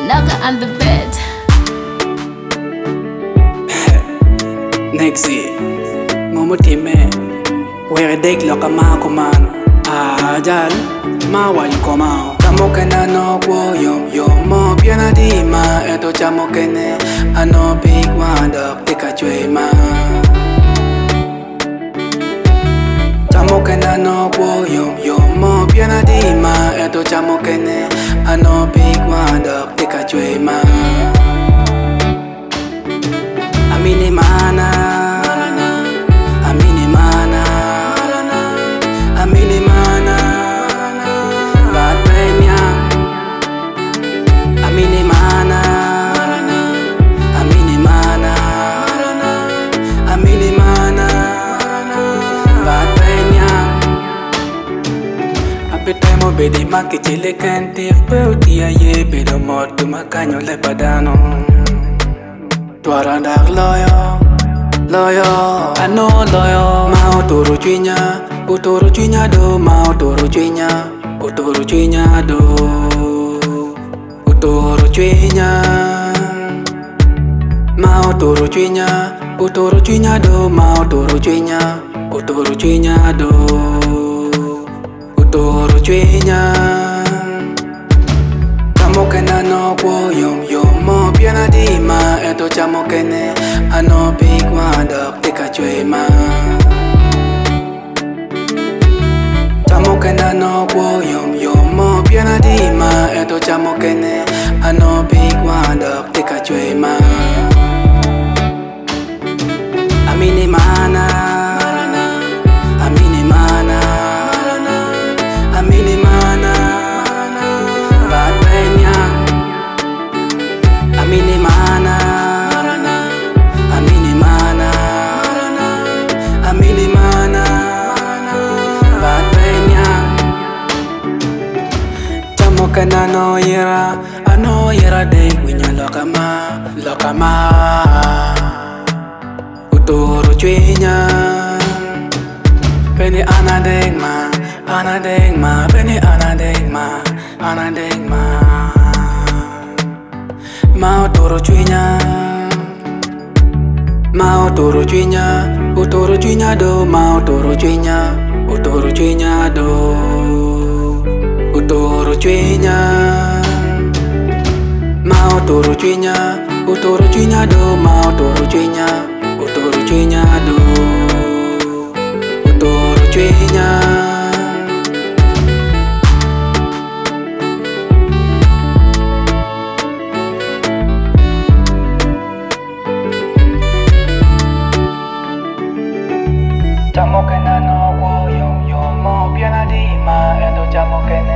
Naga on the bed. Nexi Momotime Where dek loka ma kuman Ajal Ma wa yu komao Tamo kena no kwo yom yom mo Piana di ma Eto chamo kene Ano big wanda Tika chwe ma Chamo kena no kwo yom yom mo Piana di ma Eto chamo kene Ano big wanda Tika chwe ma Amini mana Amini mana Amini mana Bad penyang Amini mana Amini mana Amini mana Bad penyang Apetemo bedi maki chile kentir Peutia ye bedo motu makanyo le badano Tuara dak loyo, loyo, ano loyo. Mau turu cuinya do. Mau turu cuinya do. Uturu cuinya. Mau turu cuinya do. Mau turu cuinya do. Uturu cuinya. Chamo kena no kwo yom yom mo piana di ma Eto chamo kene ano big wanda tika chwe ma Chamo kena no kwo yom yom mo piana di ma Eto chamo kene ano big wanda tika chwe ma Amini mana Amini mana Amini mana Amini mana Amini mana Amini mana Bad penyang Chamo kena no yera Ano yera dek winya lokama Uturu cuinya Peni ana dek ma Peni ana dek ma Mau turu cuinya Uturu cuinya do. Mau turu cuinya do. Uturu cuinya. Mau turu cuinya do. Mau turu cuinya do. Uturu cuinya. Chamo kena no kwo yom yom mo piana di ma Eto chamo kene